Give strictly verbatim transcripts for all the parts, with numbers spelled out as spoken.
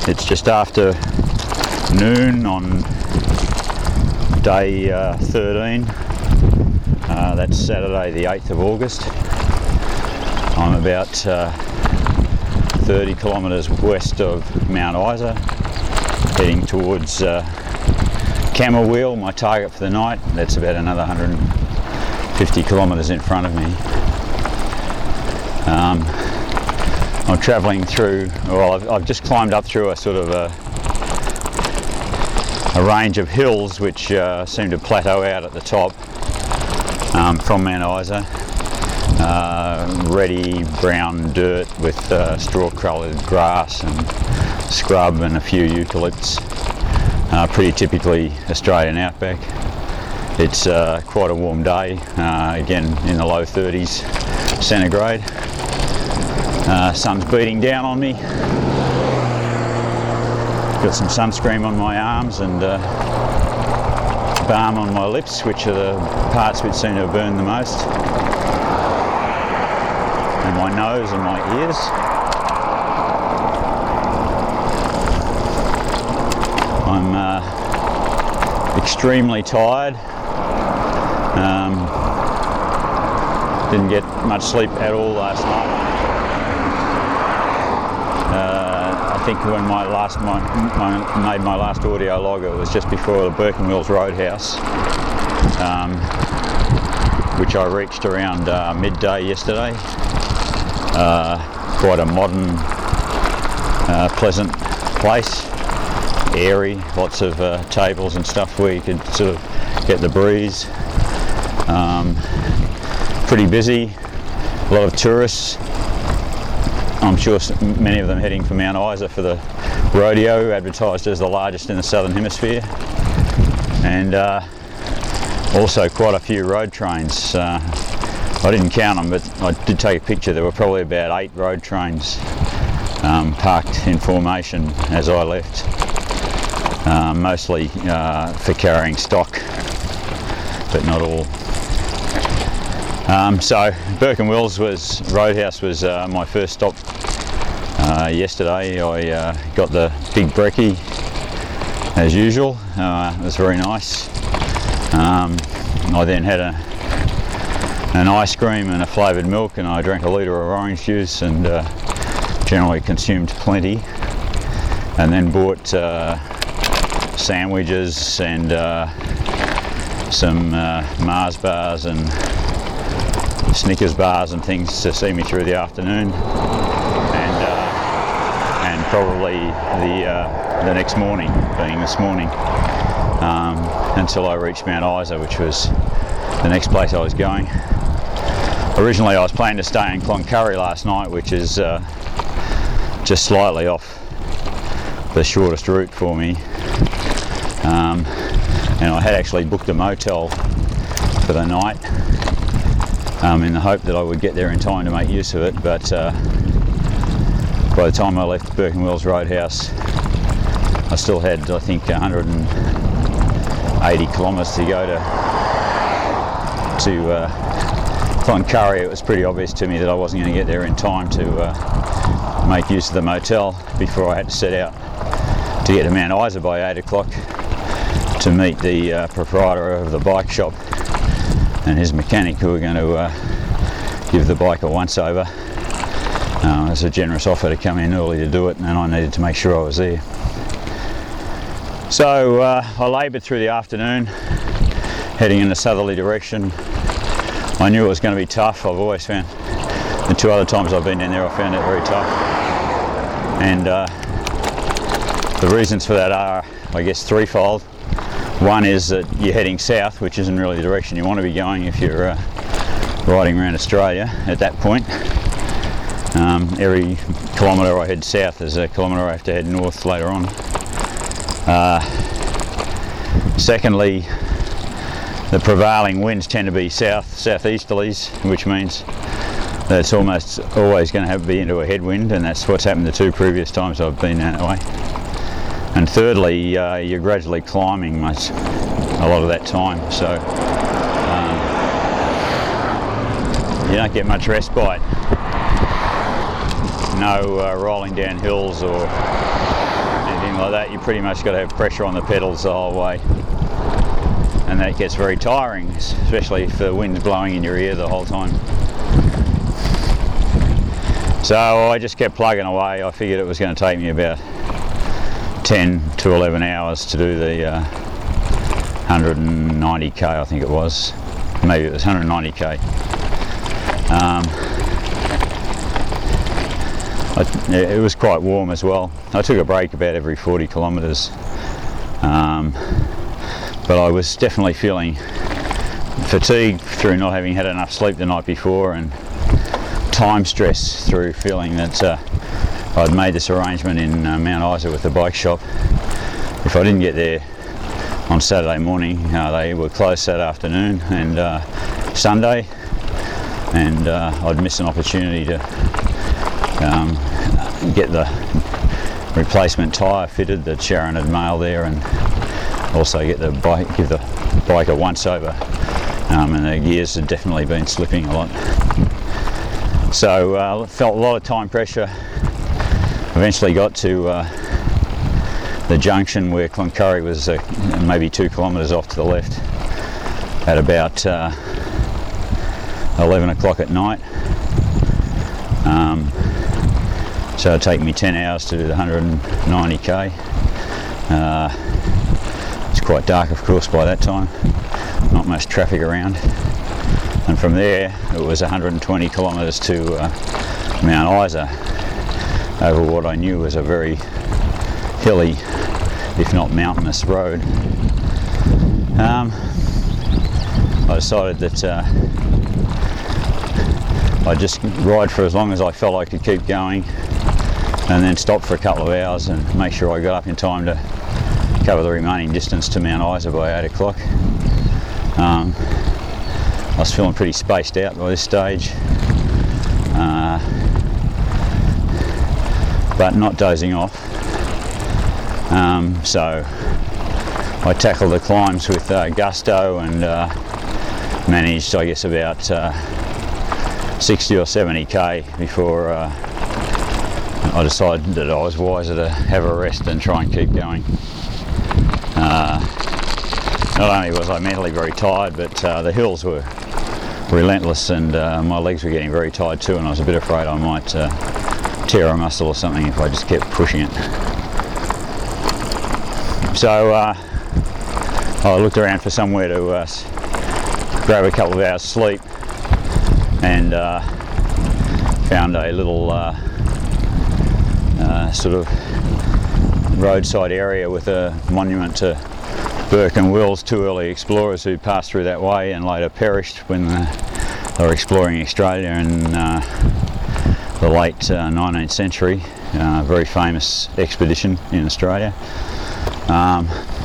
It's just after noon on day uh, thirteen. Uh, that's Saturday the eighth of August. I'm about uh, thirty kilometres west of Mount Isa, heading towards uh, Camberwell, my target for the night. That's about another one hundred fifty kilometres in front of me. Um, I'm travelling through, well I've, I've just climbed up through a sort of a, a range of hills which uh, seem to plateau out at the top um, from Mount Isa. Uh, reddy brown dirt with uh, straw coloured grass and scrub and a few eucalypts. Uh, pretty typically Australian outback. It's uh, quite a warm day, uh, again in the low thirties centigrade. Uh, sun's beating down on me. Got some sunscreen on my arms and uh, balm on my lips, which are the parts which seem to have burned the most. And my nose and my ears. I'm uh, extremely tired. Um, didn't get much sleep at all last night. Uh, I think when my last my, my, made my last audio log, it was just before the Burken Wills Roadhouse, um, which I reached around uh, midday yesterday. Uh, quite a modern, uh, pleasant place, airy, lots of uh, tables and stuff where you could sort of get the breeze. Um, pretty busy, a lot of tourists. I'm sure many of them heading for Mount Isa for the rodeo, advertised as the largest in the Southern Hemisphere, and uh, also quite a few road trains. Uh, I didn't count them, but I did take a picture. There were probably about eight road trains um, parked in formation as I left, uh, mostly uh, for carrying stock, but not all. Um, so Burken Wills was Roadhouse was uh, my first stop uh, yesterday. I uh, got the big brekkie as usual. Uh, it was very nice. Um, I then had a, an ice cream and a flavoured milk, and I drank a litre of orange juice and uh, generally consumed plenty. And then bought uh, sandwiches and uh, some uh, Mars bars and Snickers bars and things to see me through the afternoon, and uh, and probably the uh, the next morning, being this morning, um, until I reached Mount Isa, which was the next place I was going. Originally I was planning to stay in Cloncurry last night, which is uh, just slightly off the shortest route for me, um, and I had actually booked a motel for the night, Um, in the hope that I would get there in time to make use of it, but uh, by the time I left Burken Wills Roadhouse, I still had, I think, one hundred eighty kilometres to go to to uh, Cloncurry. It was pretty obvious to me that I wasn't going to get there in time to uh, make use of the motel before I had to set out to get to Mount Isa by eight o'clock to meet the uh, proprietor of the bike shop and his mechanic, who were going to uh, give the bike a once-over. Uh, it was a generous offer to come in early to do it, and I needed to make sure I was there. So uh, I laboured through the afternoon, heading in a southerly direction. I knew it was going to be tough. I've always found, the two other times I've been in there, I found it very tough. And uh, the reasons for that are, I guess, threefold. One is that you're heading south, which isn't really the direction you want to be going if you're uh, riding around Australia at that point. Um, every kilometre I head south is a kilometre I have to head north later on. Uh, secondly, the prevailing winds tend to be south southeasterlies, which means that it's almost always going to have to be into a headwind, and that's what's happened the two previous times I've been that way. And thirdly, uh, you're gradually climbing most, a lot of that time, so um, you don't get much respite. No uh, rolling down hills or riding like that, you pretty much got to have pressure on the pedals the whole way, and that gets very tiring, especially if the wind's blowing in your ear the whole time. So I just kept plugging away. I figured it was going to take me about ten to eleven hours to do the uh, one hundred ninety K, I think it was. Maybe it was one hundred ninety K. Um, I, it was quite warm as well. I took a break about every forty kilometres. Um, but I was definitely feeling fatigued through not having had enough sleep the night before, and time stress through feeling that uh, I'd made this arrangement in uh, Mount Isa with the bike shop. If I didn't get there on Saturday morning, uh, they were closed that afternoon and uh, Sunday, and uh, I'd miss an opportunity to um, get the replacement tyre fitted that Sharon had mailed there, and also get the bike, give the bike a once over. Um, and the gears had definitely been slipping a lot. So uh, felt a lot of time pressure. Eventually got to uh, the junction where Cloncurry was uh, maybe two kilometres off to the left at about uh, eleven o'clock at night. Um, so it'd take me ten hours to do the one hundred ninety K. Uh, it's quite dark, of course, by that time. Not much traffic around. And from there it was one hundred twenty kilometres to uh, Mount Isa, over what I knew was a very hilly, if not mountainous road. Um, I decided that uh, I'd just ride for as long as I felt I could keep going, and then stop for a couple of hours and make sure I got up in time to cover the remaining distance to Mount Isa by eight o'clock. Um, I was feeling pretty spaced out by this stage, uh, but not dozing off. Um, so I tackled the climbs with uh, gusto, and uh, managed, I guess, about uh, sixty or seventy K before uh, I decided that I was wiser to have a rest and try and keep going. Uh, not only was I mentally very tired, but uh, the hills were relentless, and uh, my legs were getting very tired too, and I was a bit afraid I might uh, tear a muscle or something if I just kept pushing it. So uh, I looked around for somewhere to uh, grab a couple of hours sleep, and uh, found a little uh, uh, sort of roadside area with a monument to Burke and Wills, two early explorers who passed through that way and later perished when uh, they were exploring Australia in uh, the late uh, nineteenth century. Uh, very famous expedition in Australia. Um,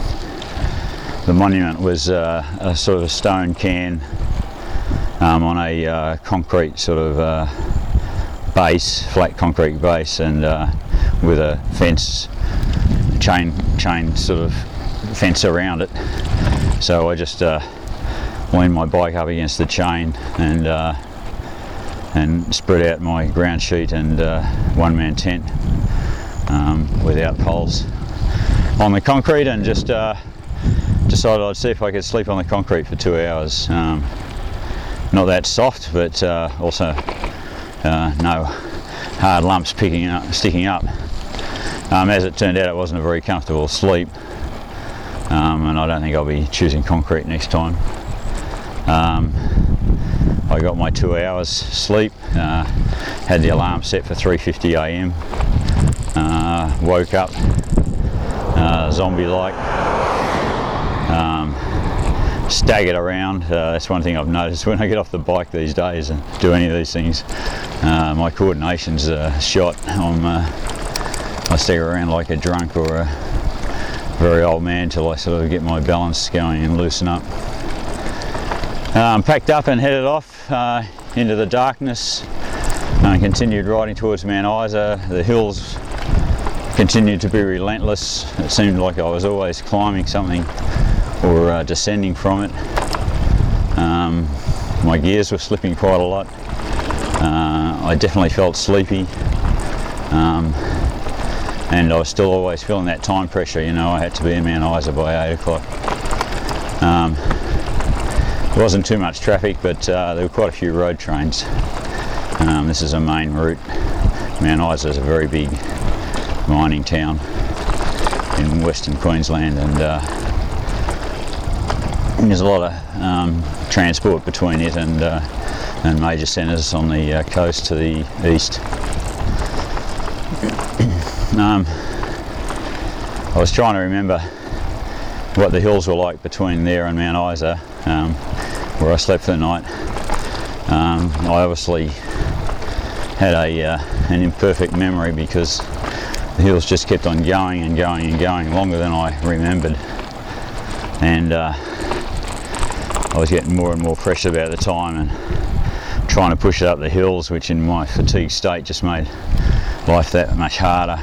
the monument was uh, a sort of a stone cairn um, on a uh, concrete sort of uh, base, flat concrete base, and uh, with a fence, chain, chain sort of fence around it. So I just uh, leaned my bike up against the chain and uh, and spread out my ground sheet and uh, one-man tent um, without poles on the concrete, and just uh, decided I'd see if I could sleep on the concrete for two hours. Um, not that soft, but uh, also uh, no hard lumps picking up, sticking up. Um, as it turned out, it wasn't a very comfortable sleep. Um, and I don't think I'll be choosing concrete next time. Um, I got my two hours sleep, uh, had the alarm set for three fifty a m, uh, woke up uh, zombie-like, um, staggered around. Uh, that's one thing I've noticed when I get off the bike these days and do any of these things. Uh, my coordination's uh, shot. I'm, uh, I stagger around like a drunk or a very old man till I sort of get my balance going and loosen up. Um, packed up and headed off uh, into the darkness and continued riding towards Mount Isa. The hills continued to be relentless. It seemed like I was always climbing something or uh, descending from it. Um, my gears were slipping quite a lot. Uh, I definitely felt sleepy. Um, and I was still always feeling that time pressure. You know, I had to be in Mount Isa by eight o'clock. Um, there wasn't too much traffic, but uh, there were quite a few road trains. Um, this is a main route. Mount Isa is a very big mining town in Western Queensland, and uh, there's a lot of um, transport between it and uh, and major centres on the uh, coast to the east. um, I was trying to remember what the hills were like between there and Mount Isa, um, where I slept for the night. Um, I obviously had a uh, an imperfect memory because the hills just kept on going and going and going longer than I remembered, and uh, I was getting more and more pressure about the time and trying to push it up the hills, which in my fatigue state just made life that much harder.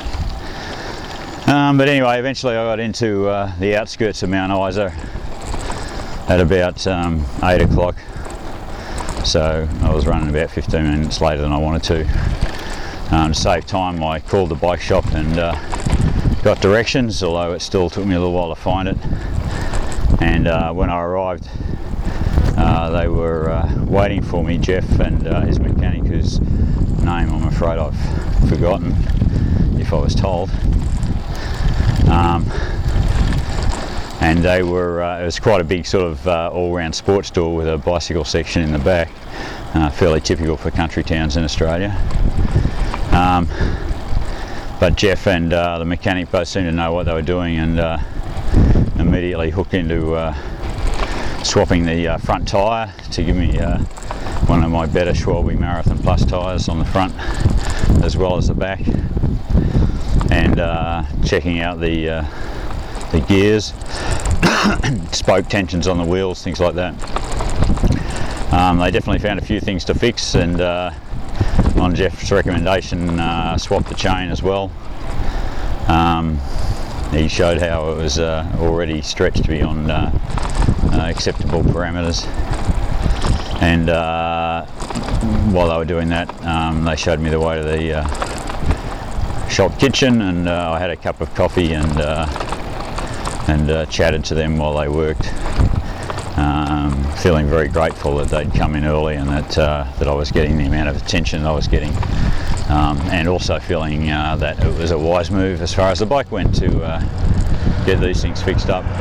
Um, but anyway, eventually I got into uh, the outskirts of Mount Isa at about um, eight o'clock, so I was running about fifteen minutes later than I wanted to. Um, to save time, I called the bike shop and uh, got directions, although it still took me a little while to find it. And uh, when I arrived, uh, they were uh, waiting for me, Jeff and uh, his mechanic, whose name I'm afraid I've forgotten if I was told. Um, and they were, uh, it was quite a big sort of uh, all-round sports store with a bicycle section in the back, uh, fairly typical for country towns in Australia. Um, but Jeff and uh, the mechanic both seemed to know what they were doing, and uh, immediately hooked into uh, swapping the uh, front tyre to give me uh, one of my better Schwalbe Marathon Plus tyres on the front as well as the back, and uh, checking out the uh, the gears, spoke tensions on the wheels, things like that. Um, they definitely found a few things to fix, and uh, on Jeff's recommendation, uh, swapped the chain as well. Um, he showed how it was uh, already stretched beyond uh, uh, acceptable parameters, and uh, while they were doing that, um, they showed me the way to the uh, shop kitchen, and uh, I had a cup of coffee and uh, and uh, chatted to them while they worked, um, feeling very grateful that they'd come in early and that uh, that I was getting the amount of attention I was getting, um, and also feeling uh, that it was a wise move as far as the bike went to uh, get these things fixed up.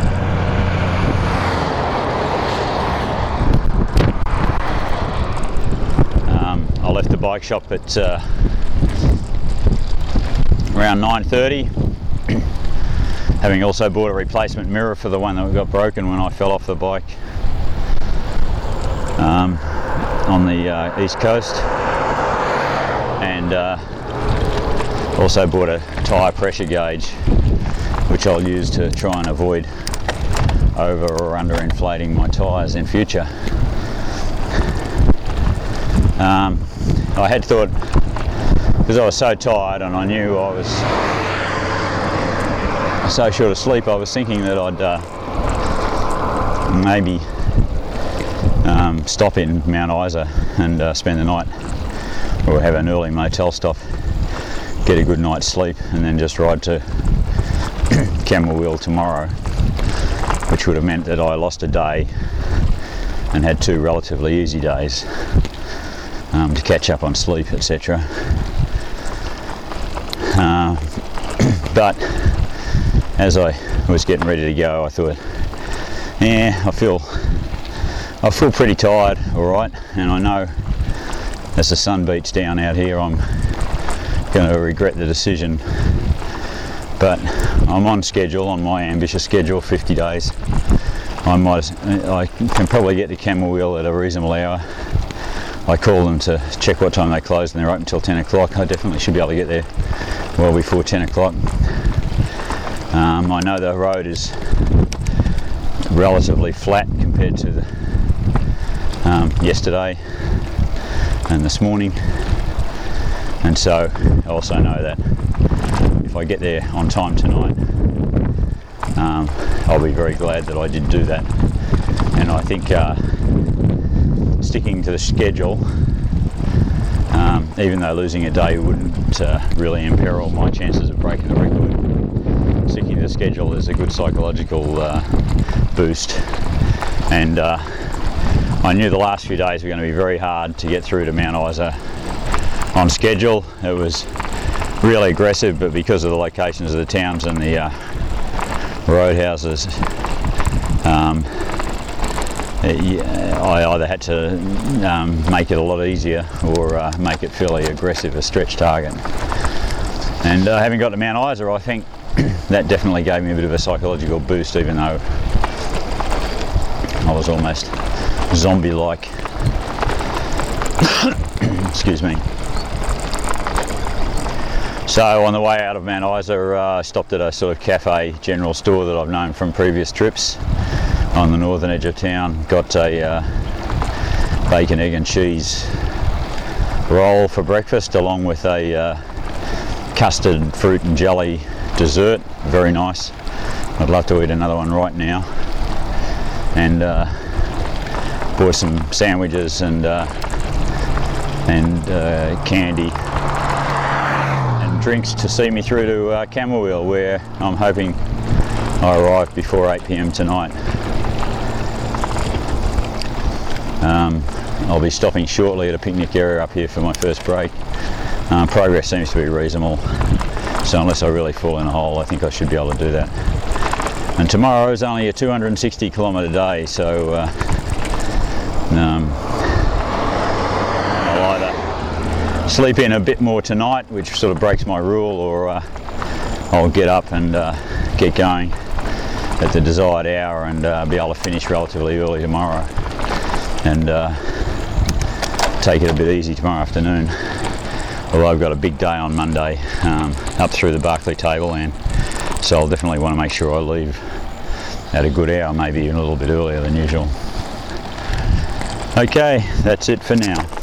Um, I left the bike shop at uh, around nine thirty. Having also bought a replacement mirror for the one that got broken when I fell off the bike um, on the uh, east coast, and uh, also bought a tyre pressure gauge, which I'll use to try and avoid over or under inflating my tyres in future. Um, I had thought, because I was so tired and I knew I was so short of sleep, I was thinking that I'd uh, maybe um, stop in Mount Isa and uh, spend the night, or have an early motel stop, get a good night's sleep, and then just ride to Camberwell tomorrow, which would have meant that I lost a day and had two relatively easy days um, to catch up on sleep, et cetera. Uh, but as I was getting ready to go, I thought, yeah, I feel I feel pretty tired, all right, and I know as the sun beats down out here, I'm going to regret the decision. But I'm on schedule, on my ambitious schedule, fifty days. I might, I can probably get to Camberwell at a reasonable hour. I called them to check what time they close, and they're open until ten o'clock. I definitely should be able to get there well before ten o'clock. Um, I know the road is relatively flat compared to the, um, yesterday and this morning, and so I also know that if I get there on time tonight, um, I'll be very glad that I did do that. And I think uh, sticking to the schedule, um, even though losing a day wouldn't uh, really imperil my chances of breaking the record. Sticking to the schedule is a good psychological uh, boost, and uh, I knew the last few days were going to be very hard to get through to Mount Isa on schedule. It was really aggressive, but because of the locations of the towns and the uh, roadhouses, um, it, I either had to um, make it a lot easier or uh, make it fairly aggressive, a stretch target. And uh, having got to Mount Isa, I think that definitely gave me a bit of a psychological boost, even though I was almost zombie-like. Excuse me. So on the way out of Mount Isa, uh, I stopped at a sort of cafe general store that I've known from previous trips on the northern edge of town. Got a uh, bacon, egg and cheese roll for breakfast, along with a uh, custard, fruit and jelly dessert. Very nice. I'd love to eat another one right now. And uh, bought some sandwiches and uh, and uh, candy and drinks to see me through to uh, Camooweal, where I'm hoping I arrive before eight p m tonight. Um, I'll be stopping shortly at a picnic area up here for my first break. Uh, progress seems to be reasonable, so unless I really fall in a hole, I think I should be able to do that. And tomorrow is only a two hundred sixty kilometre day, so uh, um, I'll either sleep in a bit more tonight, which sort of breaks my rule, or uh, I'll get up and uh, get going at the desired hour and uh, be able to finish relatively early tomorrow, and uh, take it a bit easy tomorrow afternoon. Although I've got a big day on Monday um, up through the Barclay Tableland, so I'll definitely want to make sure I leave at a good hour, maybe even a little bit earlier than usual. Okay, that's it for now.